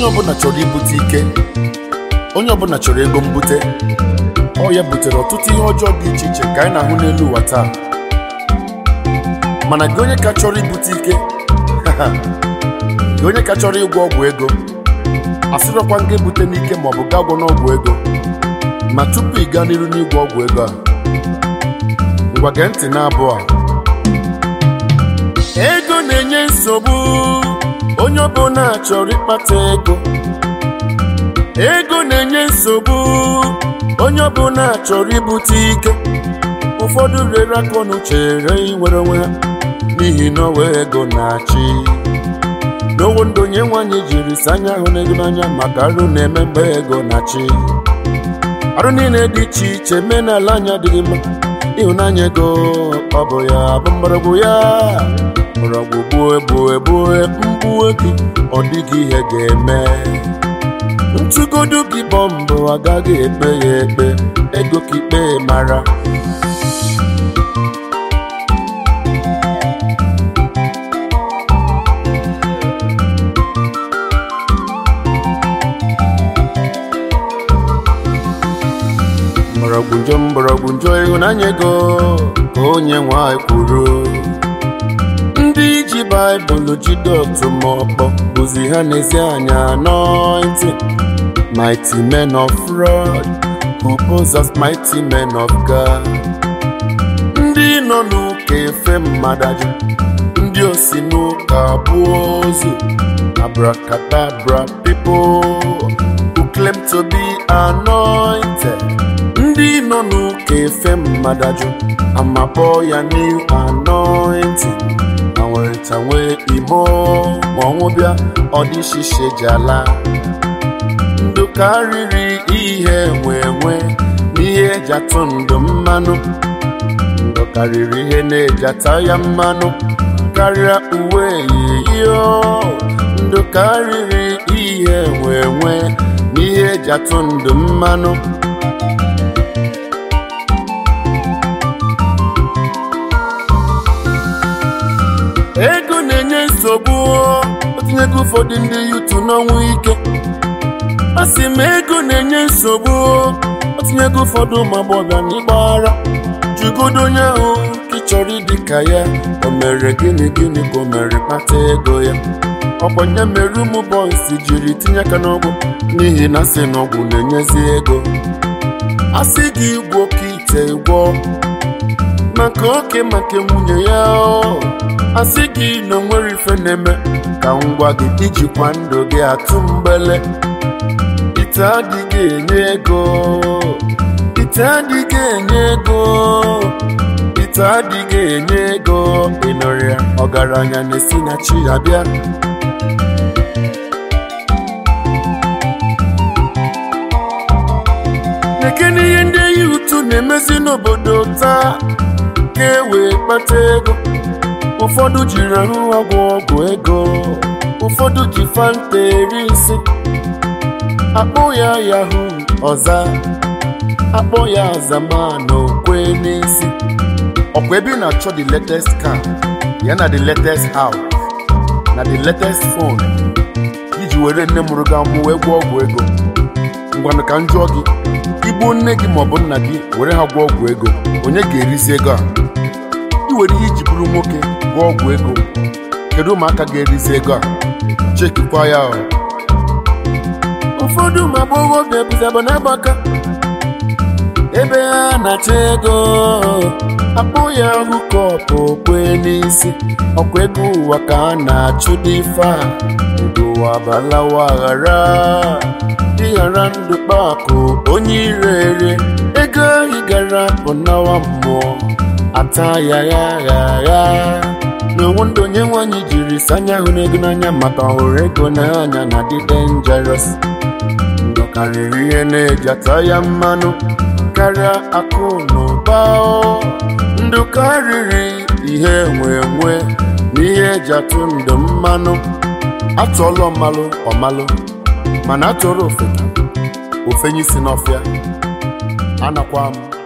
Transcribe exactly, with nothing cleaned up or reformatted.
onye ọbụla chọrọ ibute ike, onye ọbụla chọrọ ego mbute. Ọ ya butere ọtụtụ ihe ọjọọ dị iche iche ka anyị na-ahụ n'elu ụwa taa. Mana gị onye ka chọrọ ibute ike, gị onye ka chọrọ ịgwọ ọgwụ ego, asịrọkwa nga ebute n'ike maọbụ gaa gwọ n'ọgwụ ego. Ma tupu ị gaa n'iru n'ịgwọ ọgwụ ego a, ngwa gee ntị n'abụ a. Ego na-enye nsogbu, onye ọbụla chọrọ ịkpata ego. Ego na-enye nsogbu, onye ọbụla chọrọ ibute ike. Ụfọdụ rere aka ọnụ chere inwere onwe ha n'ihi na ọwa ego na-achị. N'owo ndụ onye nwanyị jiri sanya ahụ n'ego n'anya maka arụ na-eme mgbe ego na-achị. Arụ niile dị iche iche mee n'ala anya adịghị mma. Ịhụnanya ego ọ bụ ya bụ mgbọrọgwụ ya. Mgbọrọgwụ gbue gbue gbue mgbuo gị, ọ dịghị ihe ga-eme. Ntụgodu gị bọmbụ agaghị ekpe ya ekpe, ego ka ikpe mara. Mgbọrọgwụ njọ mgbọrọgwụ njọ ịhụnanya ego ka onye nwanyị kwuru. Ndị ji Baịbụl jide otu maọbụ bụzi ha n'ezi anya anointing. Mighty men of fraud who pose as mighty men of God. Ndị nọ n'ụka efe mmadụ ajụ, ndị osi n'ụka bụ ozu. Abracadabra people who claim to be anointed. Ndị nọ n'ụka efe mmadụ ajụ, amapọ ya new anointing. Anwere nwee imo ma ọnwụ bịa ọ dị shishe jala. Ndụ karịrị ihe enwe enwe n'ihe eji atụ ndụ mmanụ. Ndụ karịrị ihe na-eji ata ya mmanụ karịa uwe yiyo. Ndụ karịrị ihe enwe enwe n'ihe eji atụ ndụ mmanụ. Ego na-enye nsogbu, o tinyego ụfọdụ ndị yutu n'ọnwụ ike. Asị m ego na-enye nsogbu, o tinyego ụfọdụ ụmụ agbọghọbịa n'ịgbara. Jụgodo onye ahụ ka ị chọrọ ịdị ka ya, o mere gịnị gịnị ka o mere kpata ego ya. Ọkwanye mere ụmụ bọysi jiri tinye aka n'ọgwụ n'ihi na asị na ọgwụ na-enyezi ego. Asị gị gwọ ka ite gwọ maka oke maka nwunye ya. Asị gị na nwere ife na-eme ka ngwa gị ijikwa ndụ gị atụ mgbele. Ite adịghị enye ego, ite adịghị enye ego, ite adịghị enye ego. Ịnọrọ ya ọgaranya na-esi na chi abịa. Nekene ihe ndị yi ụtụ na-emezi n'obodo taa ka e wee kpata ego. Ụfọdụ jiri ahụ ọgwụ ọgwụ ego, ụfọdụ ji fanta eri isi. Akpọ ya yahoo ọza, akpọ ya zamana okwe n'isi. Ọkwa ebe ị na-achọ the latest car ya na the latest house na the latest phone iji were nne mụrụ gị amụ wee gwọ ọgwụ ego. Ngwanụ ka m jụọ gị, igbu nne gị maọbụ nna gị were ha gwọ ọgwụ ego, onye ga-erizi ego a? I were ihe iji bụrụ nwoke gwọ ọgwụ ego, kedu ụmụaka ga-erizi ego a? Chekikwa ya ọ. Ụfọdụ ụmụ agbọghọbịa bụzi abụ n'agbaka ebe ha na-achọ ego. Akpụ ya hukọpụ okwe n'isi. Ọkwa ego ụwa ka a na-achụ dị ife a. Ego ụwa balawa ghara ịghara ndụ kpakụ onye ire ere. Ego ahụ gara pụnawa mmụọ ata ya ya ya ya. N'onwe ndụ onye nwanyị jiri sanya ahụ n'ego n'anya maka ọhụrụ ego n'anya na dị dangerous. Ndụ karịrị ihe na-eji ata ya mmanụ karịa akụ na ụba. Ndụ karịrị ihe enwe enwe na ihe eji atụ ndụ mmanụ. Atụọla ọmalụ ọmalụ mana atụrụ ofeke ofenye isi n'ọfịa. Anakwa m